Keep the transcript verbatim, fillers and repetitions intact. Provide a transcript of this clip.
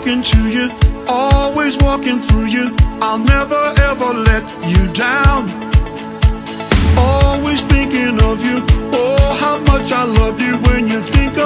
talking to you, always walking through you. I'll never ever let you down. Always thinking of you, oh how much I love you. When you think